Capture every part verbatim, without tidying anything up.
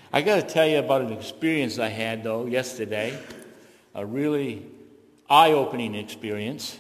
I got to tell you about an experience I had, though, yesterday. A really eye-opening experience.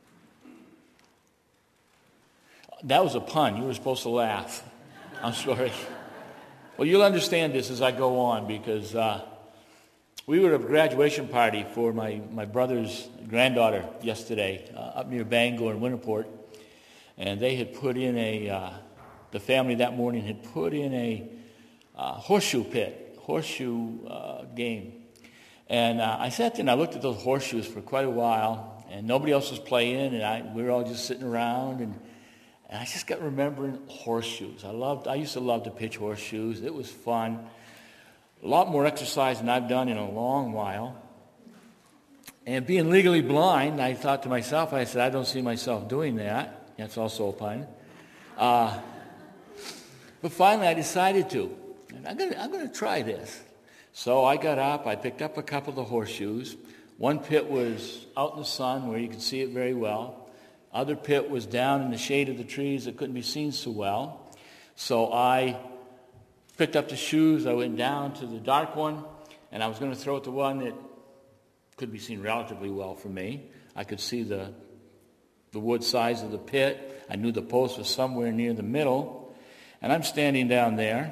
That was a pun. You were supposed to laugh. I'm sorry. Well, you'll understand this as I go on, because uh, we were at a graduation party for my, my brother's granddaughter yesterday uh, up near Bangor and Winterport. And they had put in a, uh, the family that morning had put in a uh, horseshoe pit, horseshoe uh, game. And uh, I sat there and I looked at those horseshoes for quite a while, and nobody else was playing, and I, we were all just sitting around, and, and I just got remembering horseshoes. I loved, I used to love to pitch horseshoes. It was fun. A lot more exercise than I've done in a long while. And being legally blind, I thought to myself, I said, I don't see myself doing that. That's also a pun. Uh, but finally I decided to. And I'm going to I'm going to try this. So I got up, I picked up a couple of the horseshoes. One pit was out in the sun where you could see it very well. Other pit was down in the shade of the trees that couldn't be seen so well. So I picked up the shoes, I went down to the dark one, and I was going to throw at the one that could be seen relatively well for me. I could see the, the wood size of the pit. I knew the post was somewhere near the middle. And I'm standing down there.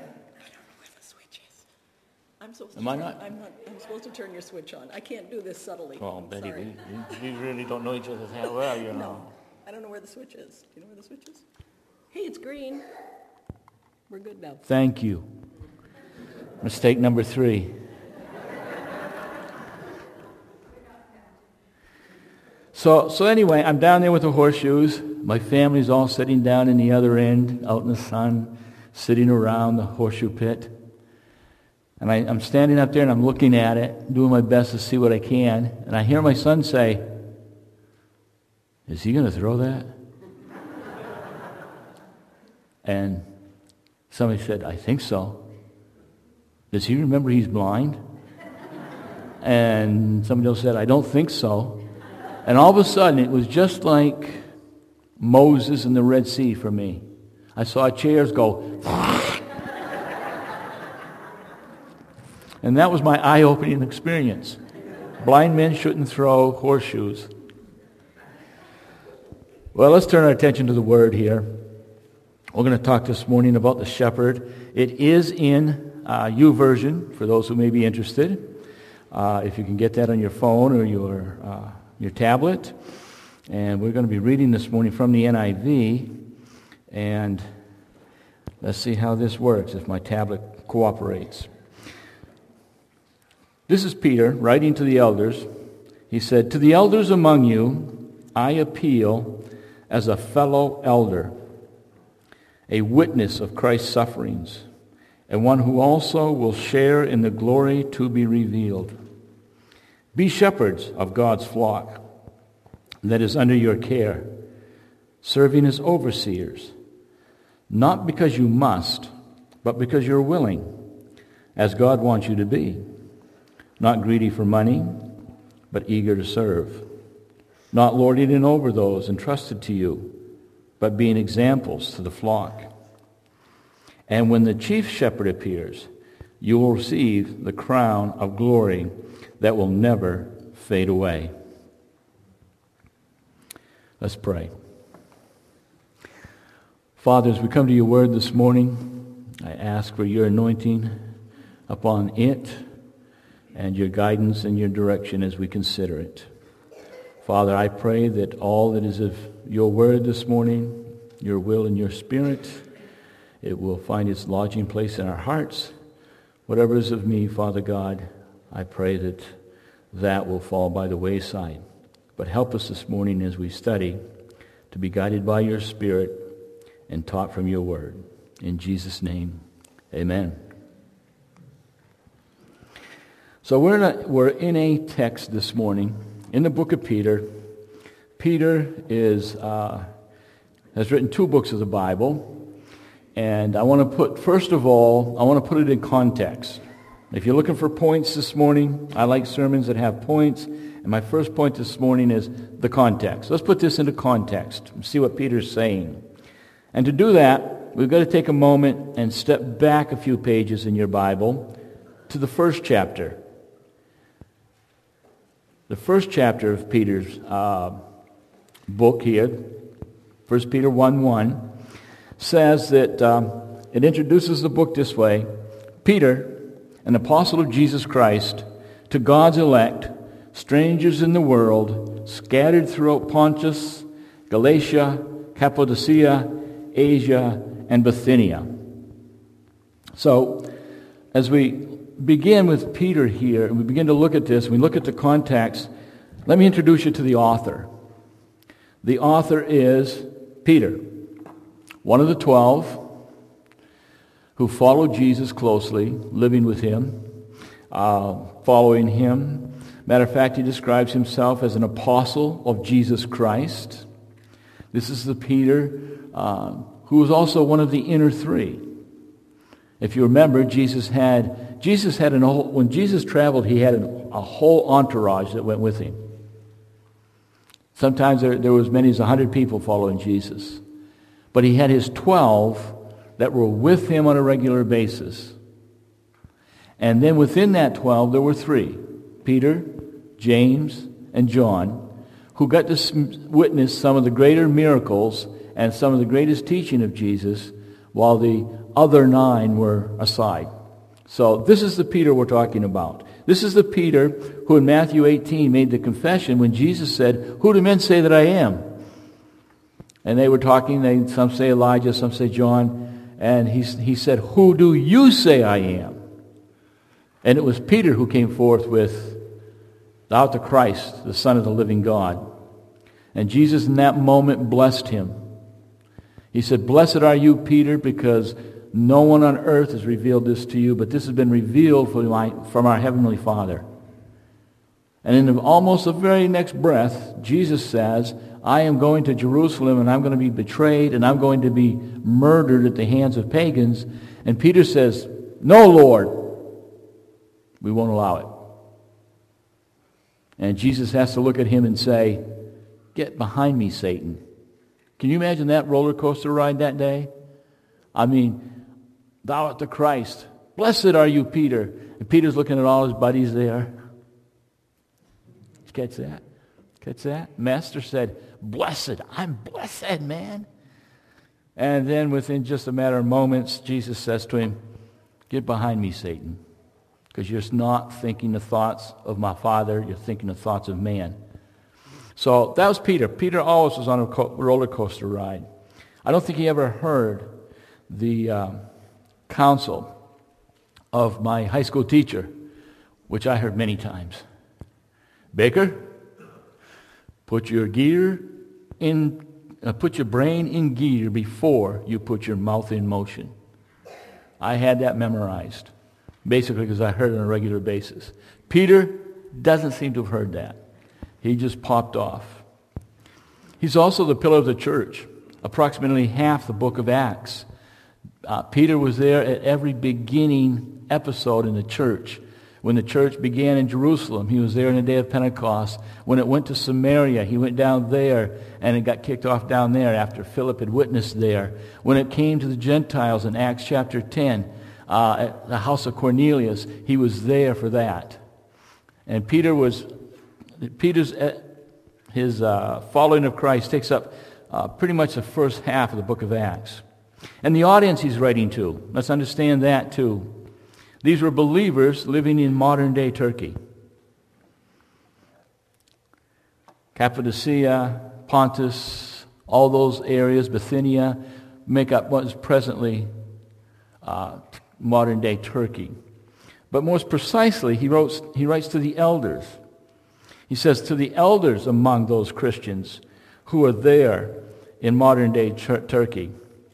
I'm supposed Am to I turn, not? I'm not? I'm supposed to turn your switch on. I can't do this subtly. Oh, I'm Betty, sorry. we, we, we really don't know each other that well, you know. No, I don't know where the switch is. Do you know where the switch is? Hey, it's green. We're good now. Thank you. Mistake number three. So, so anyway, I'm down there with the horseshoes. My family's all sitting down in the other end, out in the sun, sitting around the horseshoe pit. And I, I'm standing up there and I'm looking at it, doing my best to see what I can. And I hear my son say, "Is he going to throw that?" And somebody said, "I think so." "Does he remember he's blind?" And somebody else said, "I don't think so." And all of a sudden, it was just like Moses in the Red Sea for me. I saw chairs go. And that was my eye-opening experience. Blind men shouldn't throw horseshoes. Well, let's turn our attention to the Word here. We're going to talk this morning about the shepherd. It is in uh, YouVersion, for those who may be interested. Uh, if you can get that on your phone or your uh, your tablet. And we're going to be reading this morning from the N I V. And let's see how this works, if my tablet cooperates. This is Peter writing to the elders. He said, "To the elders among you, I appeal as a fellow elder, a witness of Christ's sufferings, and one who also will share in the glory to be revealed. Be shepherds of God's flock that is under your care, serving as overseers, not because you must, but because you're willing, as God wants you to be. Not greedy for money, but eager to serve. Not lording it over those entrusted to you, but being examples to the flock. And when the chief shepherd appears, you will receive the crown of glory that will never fade away." Let's pray. Father, as we come to your word this morning, I ask for your anointing upon it and your guidance and your direction as we consider it. Father, I pray that all that is of your word this morning, your will and your spirit, it will find its lodging place in our hearts. Whatever is of me, Father God, I pray that that will fall by the wayside. But help us this morning as we study to be guided by your Spirit and taught from your word. In Jesus' name, amen. So we're in a, we're in a text this morning in the book of Peter. Peter is uh, has written two books of the Bible. And I want to put, first of all, I want to put it in context. If you're looking for points this morning, I like sermons that have points. And my first point this morning is the context. Let's put this into context and see what Peter's saying. And to do that, we've got to take a moment and step back a few pages in your Bible to the first chapter. The first chapter of Peter's uh, book here, First Peter one one, says that um, it introduces the book this way: Peter, an apostle of Jesus Christ, to God's elect, strangers in the world, scattered throughout Pontus, Galatia, Cappadocia, Asia, and Bithynia. So, as we begin with Peter here, and we begin to look at this, and we look at the context, let me introduce you to the author. The author is Peter, one of the twelve who followed Jesus closely, living with him, uh, following him. Matter of fact, he describes himself as an apostle of Jesus Christ. This is the Peter uh, who was also one of the inner three. If you remember, Jesus had Jesus had an whole, when Jesus traveled, he had an, a whole entourage that went with him. Sometimes there, there was as many as a hundred people following Jesus, but he had his twelve that were with him on a regular basis. And then within that twelve, there were three: Peter, James, and John, who got to witness some of the greater miracles and some of the greatest teaching of Jesus, while the other nine were aside. So this is the Peter we're talking about. This is the Peter who in Matthew eighteen made the confession when Jesus said, "Who do men say that I am?" And they were talking, they, some say Elijah, some say John, and he, he said, "Who do you say I am?" And it was Peter who came forth with, "Thou art the Christ, the Son of the living God." And Jesus in that moment blessed him. He said, "Blessed are you, Peter, because no one on earth has revealed this to you, but this has been revealed from, my, from our Heavenly Father." And in the, almost the very next breath, Jesus says, "I am going to Jerusalem, and I'm going to be betrayed, and I'm going to be murdered at the hands of pagans." And Peter says, "No, Lord, we won't allow it." And Jesus has to look at him and say, "Get behind me, Satan." Can you imagine that roller coaster ride that day? I mean, "Thou art the Christ. Blessed are you, Peter." And Peter's looking at all his buddies there. Did you catch that? Catch that? Master said, "Blessed. I'm blessed, man." And then within just a matter of moments, Jesus says to him, "Get behind me, Satan, because you're not thinking the thoughts of my Father. You're thinking the thoughts of man." So that was Peter. Peter always was on a roller coaster ride. I don't think he ever heard the uh, counsel of my high school teacher, which I heard many times. "Baker, put your gear in, uh, put your brain in gear before you put your mouth in motion." I had that memorized, basically because I heard it on a regular basis. Peter doesn't seem to have heard that. He just popped off. He's also the pillar of the church, approximately half the book of Acts. Uh, Peter was there at every beginning episode in the church. When the church began in Jerusalem, he was there in the day of Pentecost. When it went to Samaria, he went down there, and it got kicked off down there after Philip had witnessed there. When it came to the Gentiles in Acts chapter ten, uh, at the house of Cornelius, he was there for that. And Peter was... Peter's his uh, following of Christ takes up uh, pretty much the first half of the book of Acts. And the audience he's writing to, let's understand that too. These were believers living in modern-day Turkey. Cappadocia, Pontus, all those areas, Bithynia, make up what is presently uh, modern-day Turkey. But most precisely, he wrote, he writes to the elders. He says, to the elders among those Christians who are there in modern-day tur- Turkey.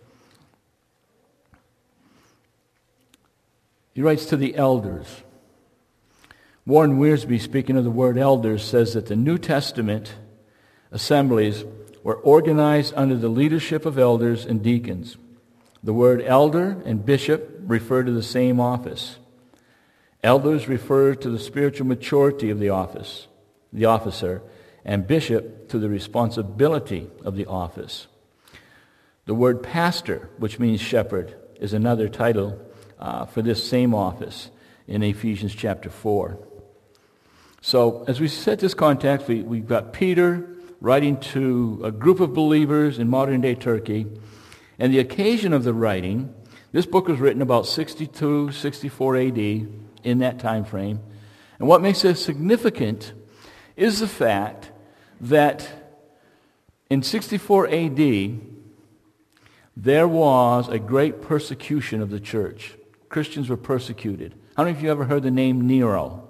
He writes to the elders. Warren Wiersbe, speaking of the word elders, says that the New Testament assemblies were organized under the leadership of elders and deacons. The word elder and bishop refer to the same office. Elders refer to the spiritual maturity of the office. the officer, and bishop to the responsibility of the office. The word pastor, which means shepherd, is another title uh, for this same office. in Ephesians chapter four. So as we set this context, we, we've got Peter writing to a group of believers in modern-day Turkey. And the occasion of the writing, this book was written about sixty-two, sixty-four A D, in that time frame. And what makes it significant is the fact that in sixty-four A D, there was a great persecution of the church. Christians were persecuted. How many of you ever heard the name Nero?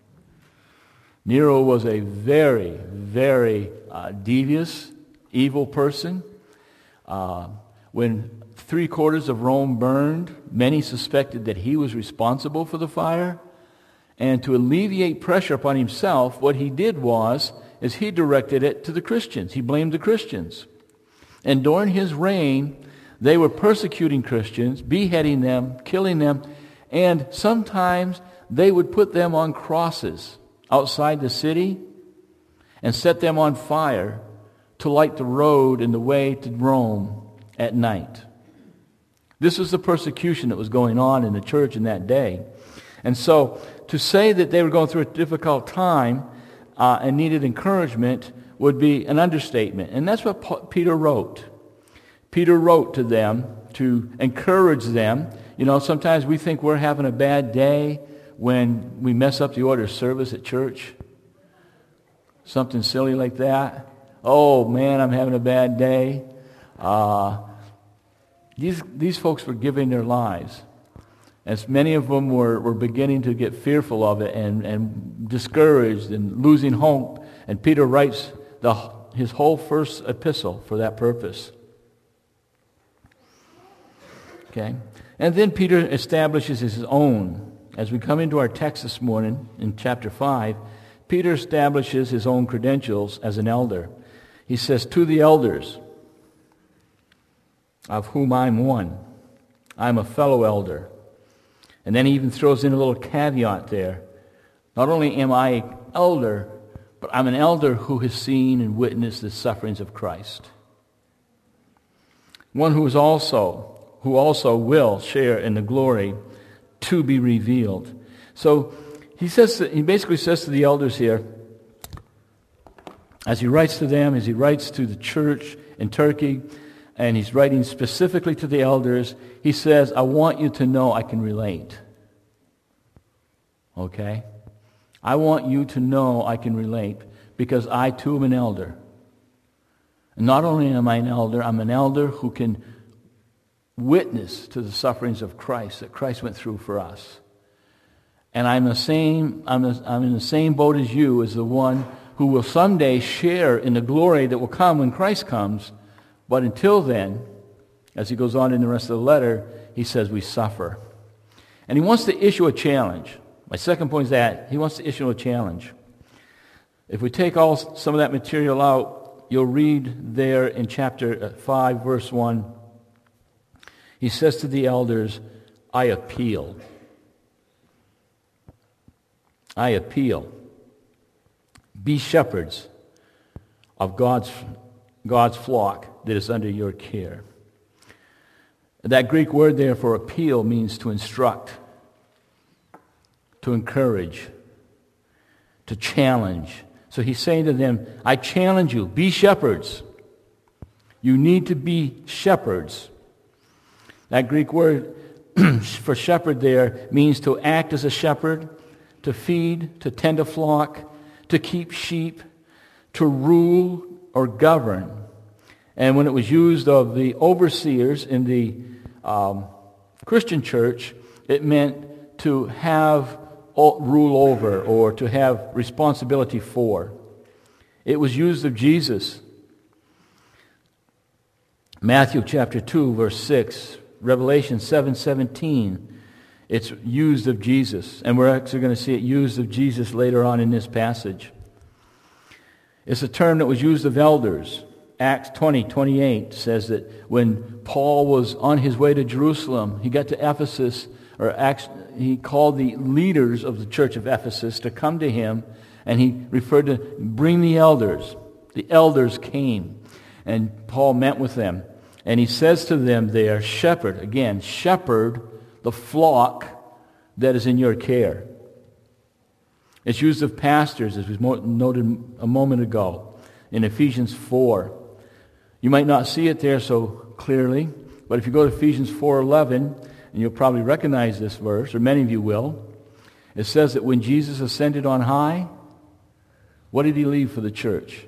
Nero was a very, very uh, devious, evil person. Uh, when three quarters of Rome burned, many suspected that he was responsible for the fire. And to alleviate pressure upon himself, what he did was, is he directed it to the Christians. He blamed the Christians. And during his reign, they were persecuting Christians, beheading them, killing them, and sometimes they would put them on crosses outside the city and set them on fire to light the road and the way to Rome at night. This was the persecution that was going on in the church in that day. And so to say that they were going through a difficult time uh, and needed encouragement would be an understatement. And that's what Paul, Peter wrote. Peter wrote to them to encourage them. You know, sometimes we think we're having a bad day when we mess up the order of service at church. Something silly like that. Oh, man, I'm having a bad day. Uh, these, these folks were giving their lives. As many of them were, were beginning to get fearful of it and, and discouraged and losing hope. And Peter writes the, his whole first epistle for that purpose. Okay? And then Peter establishes his own. As we come into our text this morning in chapter five, Peter establishes his own credentials as an elder. He says, to the elders, of whom I'm one, I'm a fellow elder. And then he even throws in a little caveat there. Not only am I an elder, but I'm an elder who has seen and witnessed the sufferings of Christ. One who is also, who also will share in the glory to be revealed. So he says, he basically says to the elders here, as he writes to them, as he writes to the church in Turkey, and he's writing specifically to the elders, he says, I want you to know I can relate. Okay? I want you to know I can relate because I too am an elder. And not only am I an elder, I'm an elder who can witness to the sufferings of Christ that Christ went through for us. And I'm the same, I'm, the, I'm in the same boat as you, as the one who will someday share in the glory that will come when Christ comes. But until then, as he goes on in the rest of the letter, he says we suffer. And he wants to issue a challenge. My second point is that he wants to issue a challenge. If we take all some of that material out, you'll read there in chapter five, verse one, he says to the elders, I appeal. I appeal. Be shepherds of God's, God's flock that is under your care. That Greek word there for appeal means to instruct, to encourage, to challenge. So he's saying to them, I challenge you, be shepherds. You need to be shepherds. That Greek word for shepherd there means to act as a shepherd, to feed, to tend a flock, to keep sheep, to rule or govern. And when it was used of the overseers in the um, Christian church, it meant to have rule over or to have responsibility for. It was used of Jesus. Matthew chapter two, verse six, Revelation seven seventeen, it's used of Jesus. And we're actually going to see it used of Jesus later on in this passage. It's a term that was used of elders. Acts twenty twenty-eight says that when Paul was on his way to Jerusalem, he got to Ephesus, or Acts, he called the leaders of the church of Ephesus to come to him, and he referred to bring the elders. The elders came, and Paul met with them. And he says to them there, shepherd, again, shepherd the flock that is in your care. It's used of pastors, as we noted a moment ago in Ephesians four. You might not see it there so clearly, but if you go to Ephesians four eleven, and you'll probably recognize this verse, or many of you will, it says that when Jesus ascended on high, what did he leave for the church?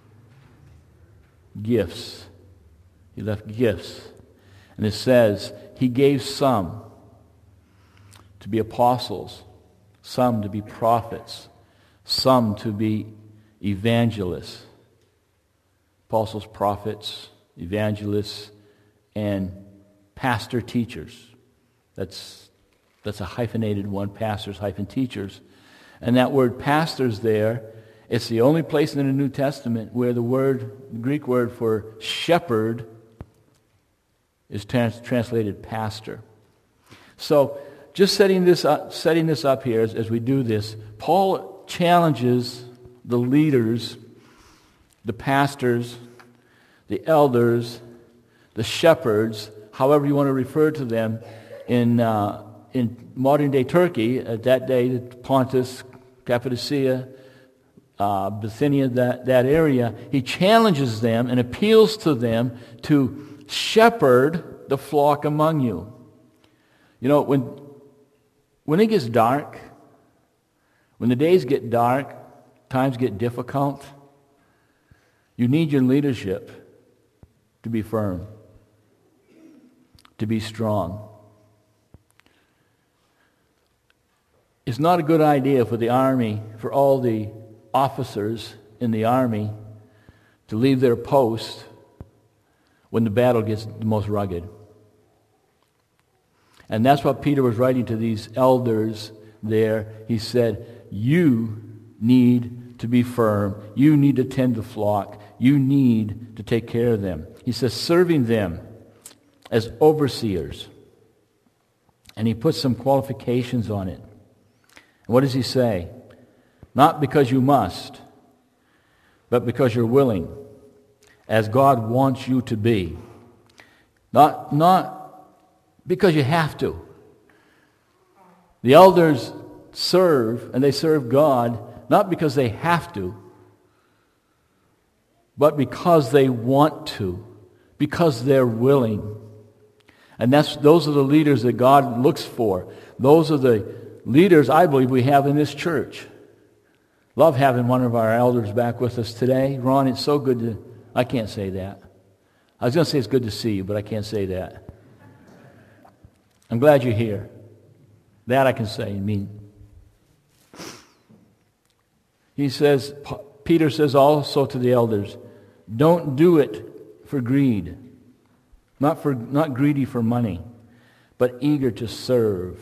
Gifts. He left gifts. And it says, he gave some to be apostles, some to be prophets, some to be evangelists. Apostles, prophets, evangelists, and pastor teachers. That's, that's a hyphenated one, pastors hyphen teachers. And that word pastors there, it's the only place in the New Testament where the word, the Greek word for shepherd is trans- translated pastor. So, just setting this up, setting this up here as, as we do this, Paul challenges the leaders, the pastors, the elders, the shepherds, however you want to refer to them, in uh, in modern-day Turkey, at that day, Pontus, Cappadocia, uh, Bithynia, that, that area, he challenges them and appeals to them to shepherd the flock among you. You know, when, when it gets dark, when the days get dark, times get difficult, you need your leadership to be firm, to be strong. It's not a good idea for the army, for all the officers in the army, to leave their post when the battle gets the most rugged. And that's what Peter was writing to these elders there. He said, you need to be firm. You need to tend the flock. You need to take care of them. He says, serving them as overseers. And he puts some qualifications on it. And what does he say? Not because you must, but because you're willing, as God wants you to be. Not, not because you have to. The elders serve, and they serve God, not because they have to, but because they want to, because they're willing. And that's those are the leaders that God looks for. Those are the leaders I believe we have in this church. Love having one of our elders back with us today. Ron, it's so good to... I can't say that. I was going to say it's good to see you, but I can't say that. I'm glad you're here. That I can say. I mean, he says, Peter says also to the elders, don't do it for greed. Not for not greedy for money, but eager to serve.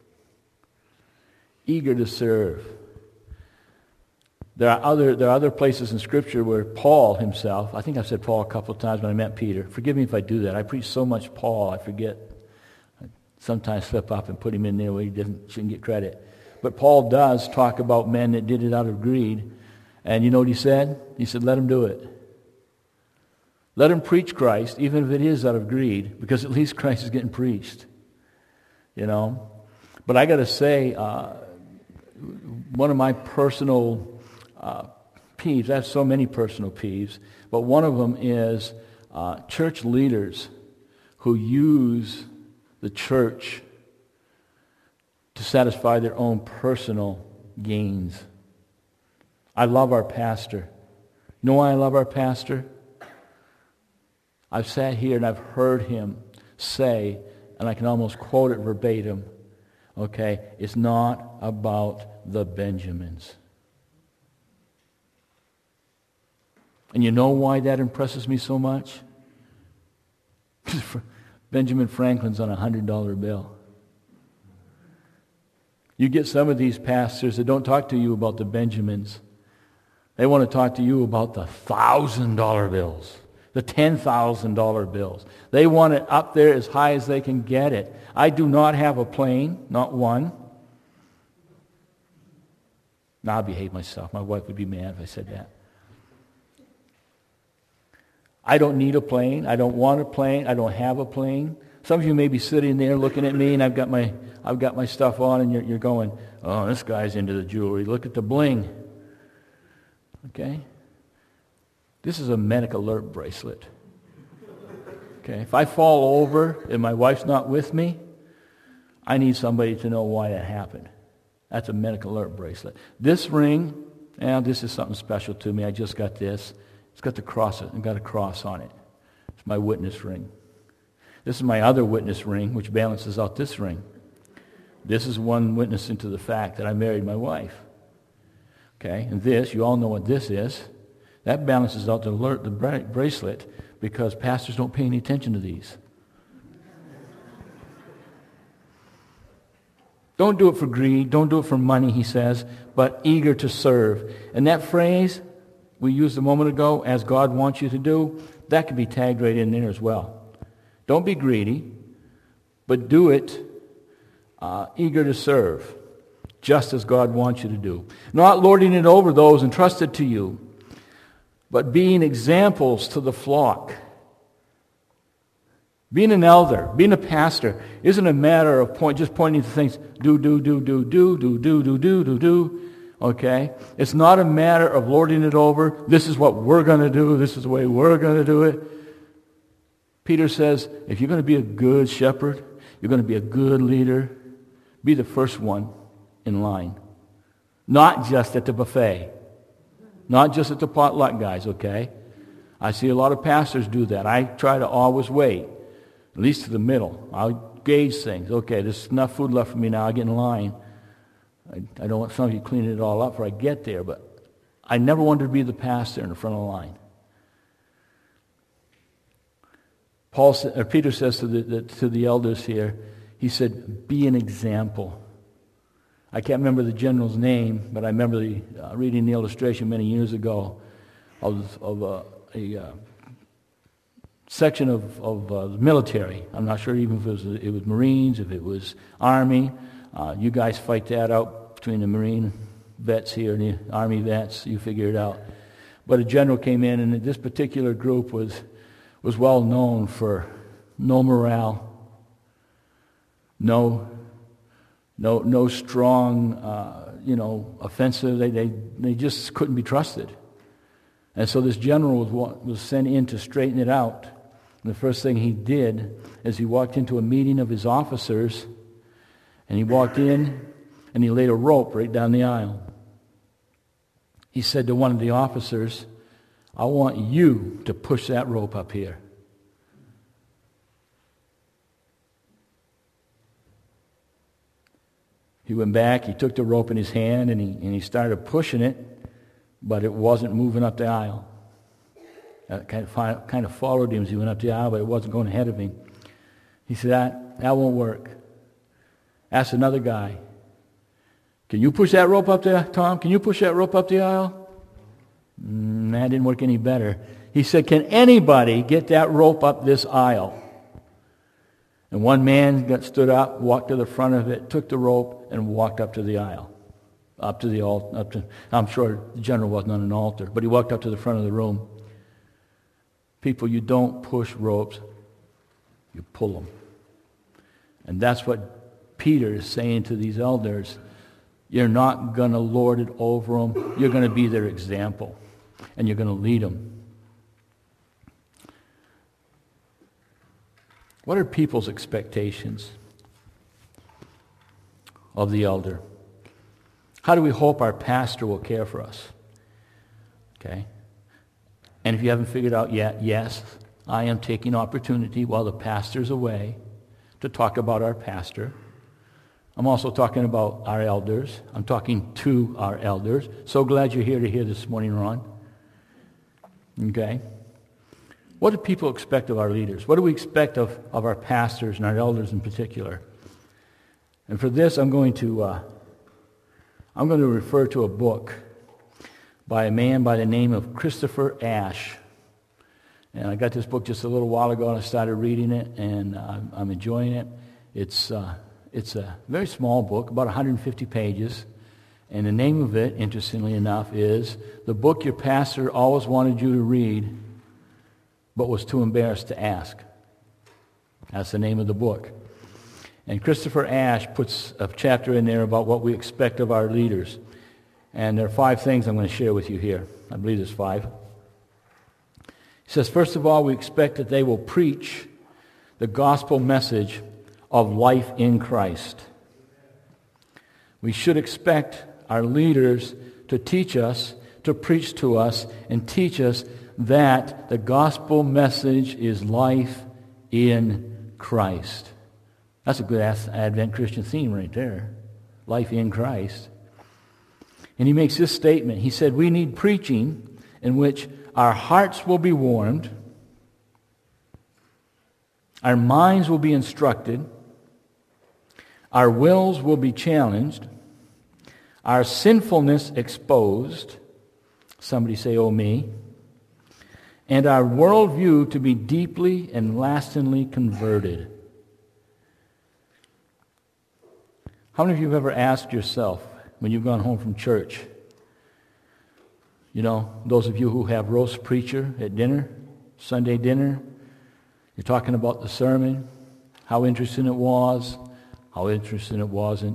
Eager to serve. There are other there are other places in Scripture where Paul himself, I think I've said Paul a couple of times when I meant Peter. Forgive me if I do that. I preach so much Paul, I forget. I sometimes slip up and put him in there where he doesn't shouldn't get credit. But Paul does talk about men that did it out of greed. And you know what he said? He said, let him do it. Let him preach Christ, even if it is out of greed, because at least Christ is getting preached. You know? But I got to say, uh, one of my personal uh, peeves, I have so many personal peeves, but one of them is uh, church leaders who use the church to satisfy their own personal gains. I love our pastor. You know why I love our pastor? I've sat here and I've heard him say, and I can almost quote it verbatim, okay, it's not about the Benjamins. And you know why that impresses me so much? Benjamin Franklin's on a one hundred dollar bill. You get some of these pastors that don't talk to you about the Benjamins. They want to talk to you about the one thousand dollar bills, the ten thousand dollar bills. They want it up there as high as they can get it. I do not have a plane, not one. Now I'll behave myself. My wife would be mad if I said that. I don't need a plane. I don't want a plane. I don't have a plane. Some of you may be sitting there looking at me, and I've got my I've got my stuff on, and you're, you're going, oh, this guy's into the jewelry. Look at the bling. Okay? This is a medic alert bracelet. Okay? If I fall over and my wife's not with me, I need somebody to know why that happened. That's a medic alert bracelet. This ring, and this is something special to me. I just got this. It's got the cross. It's got a cross on it. It's my witness ring. This is my other witness ring, which balances out this ring. This is one witnessing to the fact that I married my wife. Okay, and this, you all know what this is. That balances out the alert, the bra- bracelet, because pastors don't pay any attention to these. Don't do it for greed. Don't do it for money, he says, but eager to serve. And that phrase we used a moment ago, as God wants you to do, that could be tagged right in there as well. Don't be greedy, but do it uh, eager to serve, just as God wants you to do. Not lording it over those entrusted to you, but being examples to the flock. Being an elder, being a pastor, isn't a matter of point, just pointing to things, do, do, do, do, do, do, do, do, do, do, do. Okay? It's not a matter of lording it over. This is what we're going to do. This is the way we're going to do it. Peter says, if you're going to be a good shepherd, you're going to be a good leader, be the first one in line. Not just at the buffet. Not just at the potluck, guys, okay? I see a lot of pastors do that. I try to always wait, at least to the middle. I'll gauge things. Okay, there's enough food left for me now. I get in line. I, I don't want some of you cleaning it all up before I get there, but I never wanted to be the pastor in the front of the line. Paul, or Peter says to the, the, to the elders here, he said, be an example. I can't remember the general's name, but I remember the, uh, reading the illustration many years ago of, of uh, a uh, section of, of uh, the military. I'm not sure even if it was, it was Marines, if it was Army. Uh, you guys fight that out between the Marine vets here and the Army vets. You figure it out. But a general came in, and this particular group was was well known for no morale, no, no, no strong, uh, you know, offensive. They, they, they just couldn't be trusted. And so this general was was sent in to straighten it out. And the first thing he did is he walked into a meeting of his officers, and he walked in and he laid a rope right down the aisle. He said to one of the officers, I want you to push that rope up here. He went back, he took the rope in his hand, and he, and he started pushing it, but it wasn't moving up the aisle. It kind of, kind of followed him as he went up the aisle, but it wasn't going ahead of him. He said, that, that won't work. Asked another guy, can you push that rope up there, Tom? Can you push that rope up the aisle? Mm, that didn't work any better. He said, can anybody get that rope up this aisle? And one man got stood up, walked to the front of it, took the rope, and walked up to the aisle. Up to the altar. Up to, I'm sure the general wasn't on an altar, but he walked up to the front of the room. People, you don't push ropes, you pull them. And that's what Peter is saying to these elders. You're not going to lord it over them. You're going to be their example. And you're going to lead them. What are people's expectations of the elder? How do we hope our pastor will care for us? Okay? And if you haven't figured out yet, yes, I am taking opportunity while the pastor's away to talk about our pastor. I'm also talking about our elders. I'm talking to our elders. So glad you're here to hear this morning, Ron. Okay? What do people expect of our leaders? What do we expect of, of our pastors and our elders in particular? And for this, I'm going to uh, I'm going to refer to a book by a man by the name of Christopher Ash. And I got this book just a little while ago, and I started reading it, and uh, I'm enjoying it. It's uh, it's a very small book, about one hundred fifty pages. And the name of it, interestingly enough, is The Book Your Pastor Always Wanted You to Read, but was too embarrassed to ask. That's the name of the book. And Christopher Ash puts a chapter in there about what we expect of our leaders. And there are five things I'm going to share with you here. I believe there's five. He says, first of all, we expect that they will preach the gospel message of life in Christ. We should expect our leaders to teach us, to preach to us, and teach us that the gospel message is life in Christ. That's a good Advent Christian theme right there. Life in Christ. And he makes this statement. He said, we need preaching in which our hearts will be warmed, our minds will be instructed, our wills will be challenged, our sinfulness exposed, somebody say, oh me, and our worldview to be deeply and lastingly converted. How many of you have ever asked yourself when you've gone home from church, you know, those of you who have roast preacher at dinner, Sunday dinner, you're talking about the sermon, how interesting it was, how interesting it wasn't,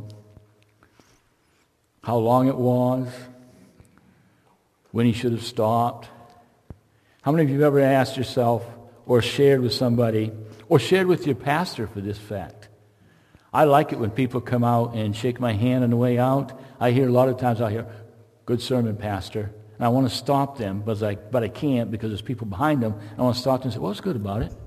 how long it was, when he should have stopped. How many of you have ever asked yourself or shared with somebody or shared with your pastor for this fact? I like it when people come out and shake my hand on the way out. I hear a lot of times I hear, good sermon, Pastor. And I want to stop them, but I, but I can't because there's people behind them. I want to stop them and say, what's good about it?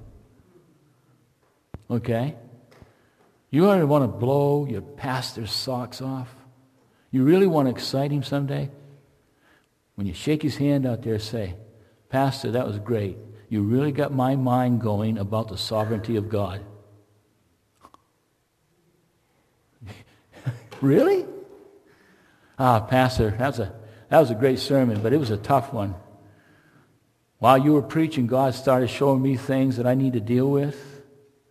Okay? You really want to blow your pastor's socks off? You really want to excite him someday? When you shake his hand out there, say, Pastor, that was great. You really got my mind going about the sovereignty of God. Really? Ah, Pastor, that was a that was a great sermon, but it was a tough one. While you were preaching, God started showing me things that I need to deal with.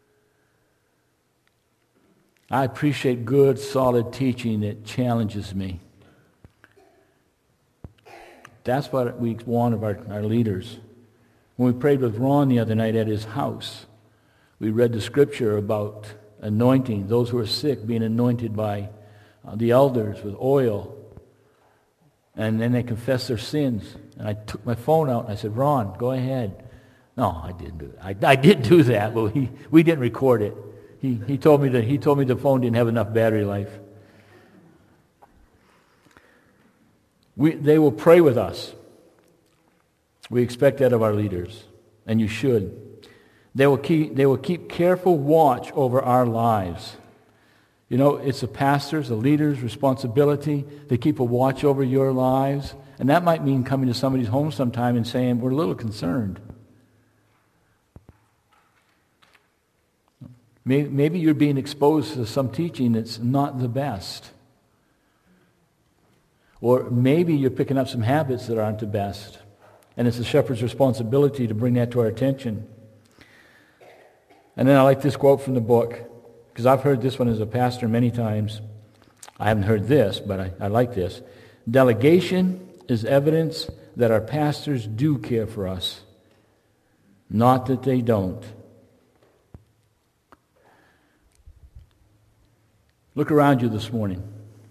I appreciate good, solid teaching that challenges me. That's what we want of our, our leaders. When we prayed with Ron the other night at his house, we read the scripture about anointing, those who are sick being anointed by uh, the elders with oil. And then they confess their sins. And I took my phone out and I said, Ron, go ahead. No, I didn't do that. I, I did do that, but he, we didn't record it. He, he told me that he told me the phone didn't have enough battery life. We, they will pray with us. We expect that of our leaders, and you should. They will keep, they will keep careful watch over our lives. You know, it's the pastor's, the leader's responsibility to keep a watch over your lives. And that might mean coming to somebody's home sometime and saying, we're a little concerned. Maybe you're being exposed to some teaching that's not the best. Or maybe you're picking up some habits that aren't the best. And it's the shepherd's responsibility to bring that to our attention. And then I like this quote from the book, because I've heard this one as a pastor many times. I haven't heard this, but I, I like this. Delegation is evidence that our pastors do care for us, not that they don't. Look around you this morning.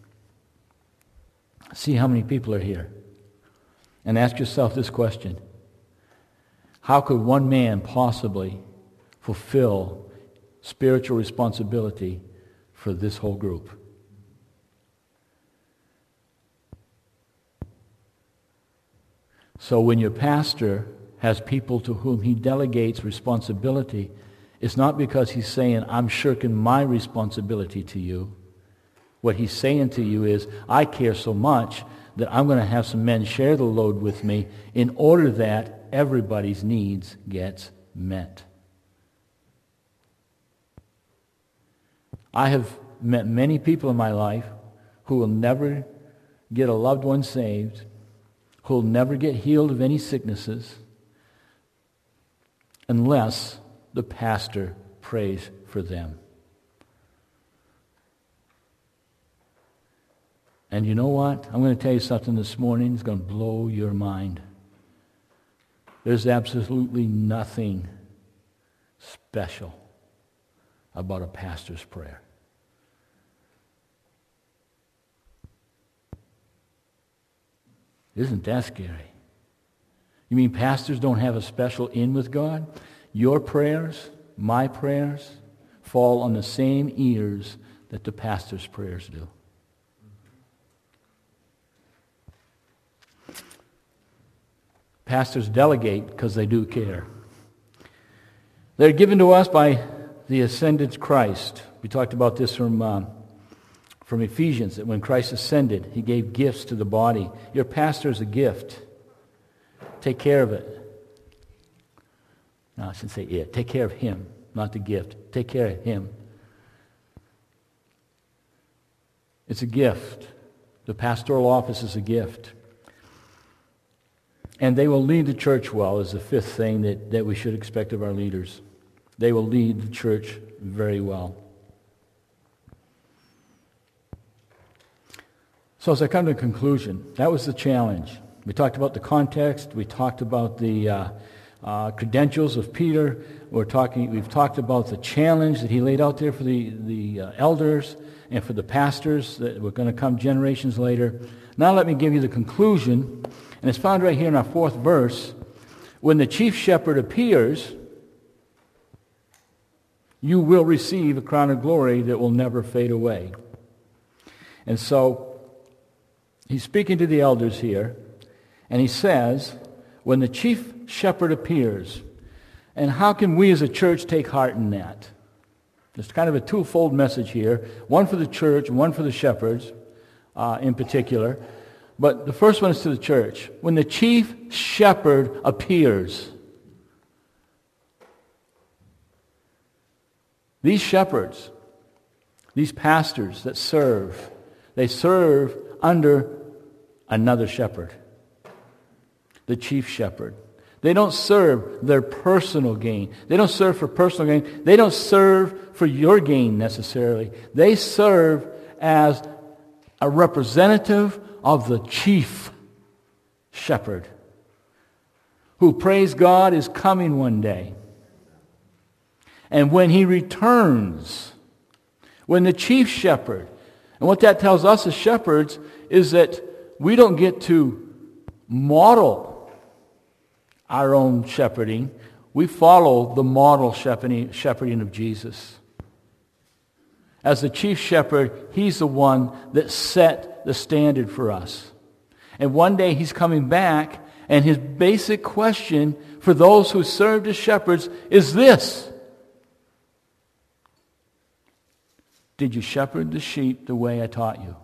See how many people are here. And ask yourself this question. How could one man possibly fulfill spiritual responsibility for this whole group? So when your pastor has people to whom he delegates responsibility, it's not because he's saying, I'm shirking my responsibility to you. What he's saying to you is, I care so much that I'm going to have some men share the load with me in order that everybody's needs gets met. I have met many people in my life who will never get a loved one saved, who will never get healed of any sicknesses, unless the pastor prays for them. And you know what? I'm going to tell you something this morning. It's going to blow your mind. There's absolutely nothing special about a pastor's prayer. Isn't that scary? You mean pastors don't have a special in with God? Your prayers, my prayers, fall on the same ears that the pastor's prayers do. Pastors delegate because they do care. They're given to us by the ascended Christ. We talked about this from, um, from Ephesians, that when Christ ascended, he gave gifts to the body. Your pastor is a gift. Take care of it. No, I shouldn't say it. Take care of him, not the gift. Take care of him. It's a gift. The pastoral office is a gift. And they will lead the church well is the fifth thing that, that we should expect of our leaders. They will lead the church very well. So as I come to a conclusion, that was the challenge. We talked about the context. We talked about the uh, uh, credentials of Peter. We're talking. We've talked about the challenge that he laid out there for the, the uh, elders and for the pastors that were going to come generations later. Now let me give you the conclusion. And it's found right here in our fourth verse. When the chief shepherd appears, you will receive a crown of glory that will never fade away. And so, he's speaking to the elders here, and he says, when the chief shepherd appears, and how can we as a church take heart in that? There's kind of a twofold message here, one for the church and one for the shepherds uh, in particular. But the first one is to the church. When the chief shepherd appears, these shepherds, these pastors that serve, they serve under another shepherd, the chief shepherd. They don't serve their personal gain. They don't serve for personal gain. They don't serve for your gain necessarily. They serve as a representative of the chief shepherd, who, praise God, is coming one day. And when he returns, when the chief shepherd, and what that tells us as shepherds is that we don't get to model our own shepherding. We follow the model shepherding, shepherding of Jesus. As the chief shepherd, he's the one that set the standard for us. And one day he's coming back, and his basic question for those who served as shepherds is this: did you shepherd the sheep the way I taught you?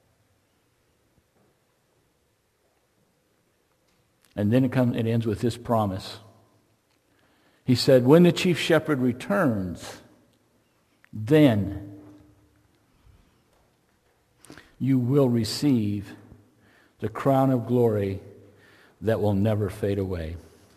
And then it comes, it ends with this promise. He said, when the chief shepherd returns, then you will receive the crown of glory that will never fade away.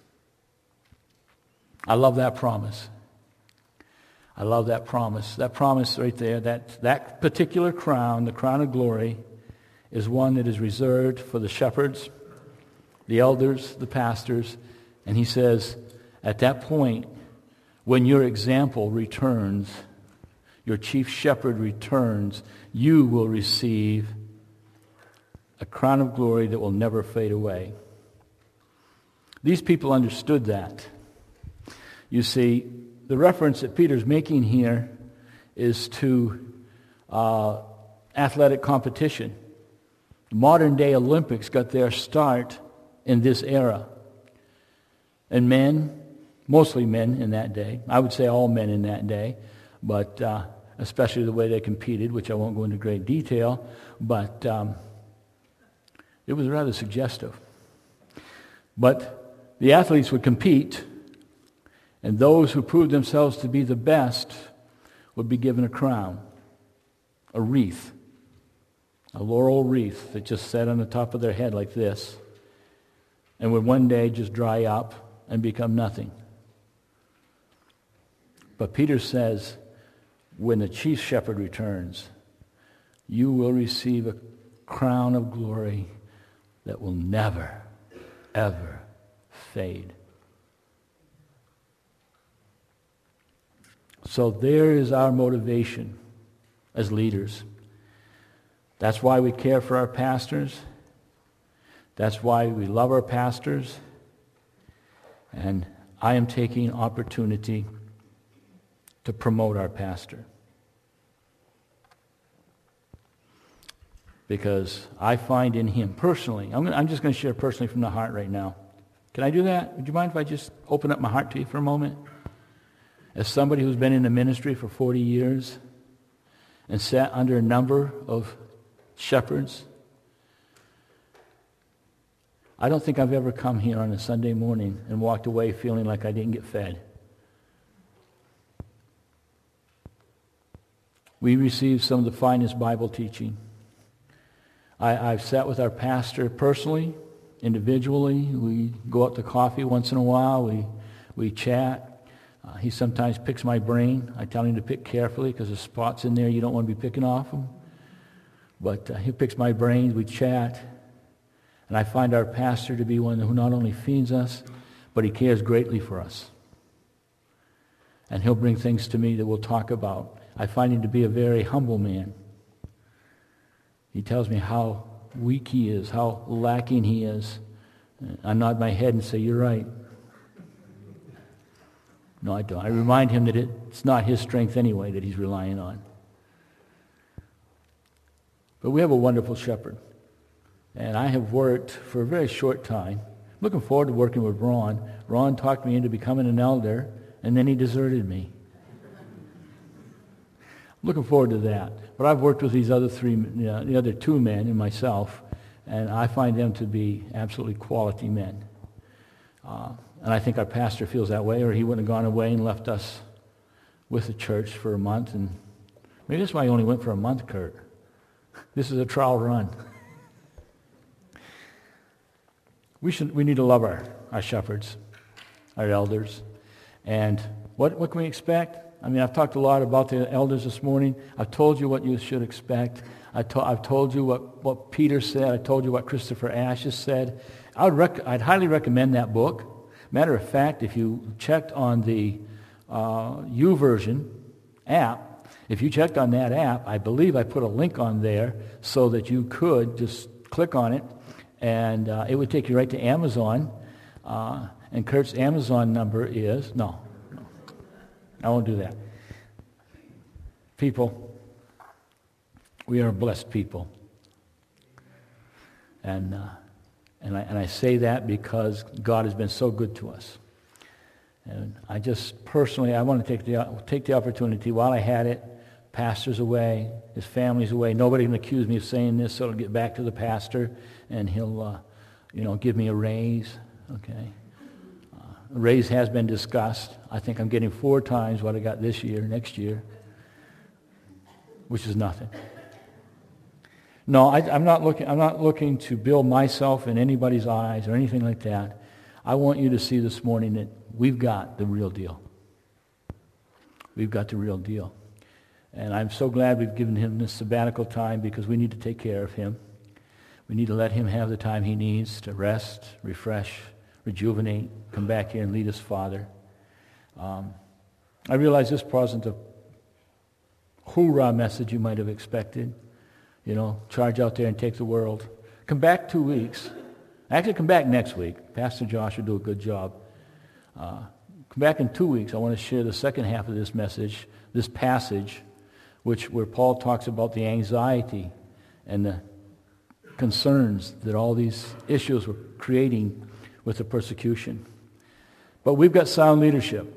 I love that promise. I love that promise. That promise right there, that, that particular crown, the crown of glory, is one that is reserved for the shepherds, the elders, the pastors. And he says, at that point, when your example returns, your chief shepherd returns, you will receive a crown of glory that will never fade away. These people understood that. You see, the reference that Peter's making here is to uh, athletic competition. The modern day Olympics got their start in this era. And men, mostly men in that day, I would say all men in that day, but uh, especially the way they competed, which I won't go into great detail, but um, it was rather suggestive. But the athletes would compete, and those who proved themselves to be the best would be given a crown, a wreath, a laurel wreath that just sat on the top of their head like this, and would one day just dry up and become nothing. But Peter says, when the chief shepherd returns, you will receive a crown of glory that will never, ever fade. So there is our motivation as leaders. That's why we care for our pastors. That's why we love our pastors, and I am taking opportunity to promote our pastor. Because I find in him, personally, I'm, gonna, I'm just going to share personally from the heart right now. Can I do that? Would you mind if I just open up my heart to you for a moment? As somebody who's been in the ministry for forty years and sat under a number of shepherds, I don't think I've ever come here on a Sunday morning and walked away feeling like I didn't get fed. We received some of the finest Bible teaching. I, I've sat with our pastor personally, individually. We go out to coffee once in a while. We, we chat. Uh, he sometimes picks my brain. I tell him to pick carefully because there's spots in there you don't want to be picking off them. But uh, he picks my brain. We chat. And I find our pastor to be one who not only feeds us, but he cares greatly for us. And he'll bring things to me that we'll talk about. I find him to be a very humble man. He tells me how weak he is, how lacking he is. I nod my head and say, "You're right." No, I don't. I remind him that it's not his strength anyway that he's relying on. But we have a wonderful shepherd. And I have worked for a very short time. Looking forward to working with Ron. Ron talked me into becoming an elder, and then he deserted me. Looking forward to that. But I've worked with these other three, you know, the other two men and myself, and I find them to be absolutely quality men. Uh, and I think our pastor feels that way, or he wouldn't have gone away and left us with the church for a month. And maybe that's why he only went for a month, Kurt. This is a trial run. We should. We need to love our, our shepherds, our elders. And what, what can we expect? I mean, I've talked a lot about the elders this morning. I've told you what you should expect. I to, I've told you what, what Peter said. I told you what Christopher Ashes said. I would rec- I'd highly recommend that book. Matter of fact, if you checked on the uh, YouVersion app, if you checked on that app, I believe I put a link on there so that you could just click on it, and uh, it would take you right to Amazon. Uh, and Kurt's Amazon number is, no, no, I won't do that. People, we are a blessed people. And uh, and I, and I say that because God has been so good to us. And I just personally, I want to take the take the opportunity while I had it. Pastor's away, his family's away. Nobody can accuse me of saying this, so it'll get back to the pastor, and he'll, uh, you know, give me a raise. Okay, uh, a raise has been discussed. I think I'm getting four times what I got this year, next year, which is nothing. No, I, I'm not looking. I'm not looking to build myself in anybody's eyes or anything like that. I want you to see this morning that we've got the real deal. We've got the real deal. And I'm so glad we've given him this sabbatical time because we need to take care of him. We need to let him have the time he needs to rest, refresh, rejuvenate, come back here and lead his Father. Um, I realize this wasn't a hoorah message you might have expected. You know, charge out there and take the world. Come back two weeks. Actually, come back next week. Pastor Josh will do a good job. Uh, come back in two weeks. I want to share the second half of this message, this passage, which where Paul talks about the anxiety and the concerns that all these issues were creating with the persecution. But we've got sound leadership.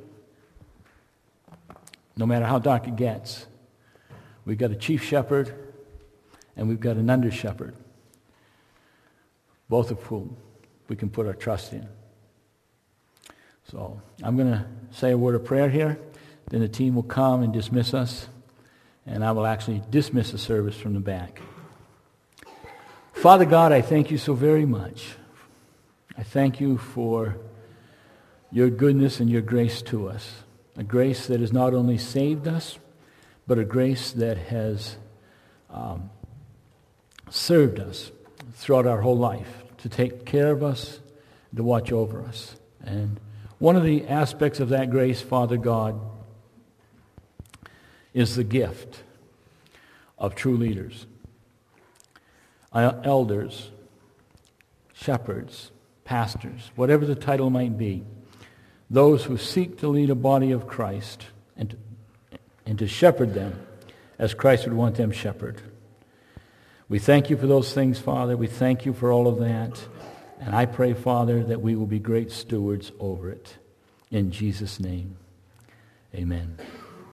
No matter how dark it gets. We've got a chief shepherd and we've got an under shepherd. Both of whom we can put our trust in. So I'm going to say a word of prayer here. Then the team will come and dismiss us. And I will actually dismiss the service from the back. Father God, I thank you so very much. I thank you for your goodness and your grace to us. A grace that has not only saved us, but a grace that has um, served us throughout our whole life, to take care of us, to watch over us. And one of the aspects of that grace, Father God, is the gift of true leaders, elders, shepherds, pastors, whatever the title might be, those who seek to lead a body of Christ and to, and to shepherd them as Christ would want them shepherded. We thank you for those things, Father. We thank you for all of that. And I pray, Father, that we will be great stewards over it. In Jesus' name, amen.